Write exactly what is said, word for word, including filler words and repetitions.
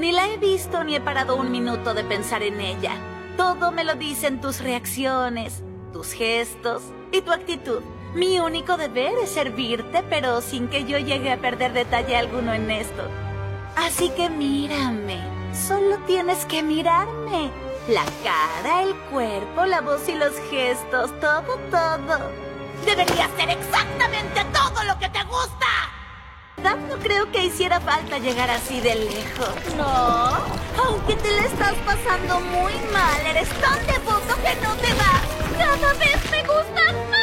Ni la he visto ni he parado un minuto de pensar en ella. Todo me lo dicen tus reacciones, tus gestos y tu actitud. Mi único deber es servirte, pero sin que yo llegue a perder detalle alguno en esto. Así que mírame. Solo tienes que mirarme. La cara, el cuerpo, la voz y los gestos, todo, todo. Debería ser exactamente todo lo que te gusta. No creo que hiciera falta llegar así de lejos. No, aunque te la estás pasando muy mal, eres tan devoto que no te vas. Cada vez me gustas más.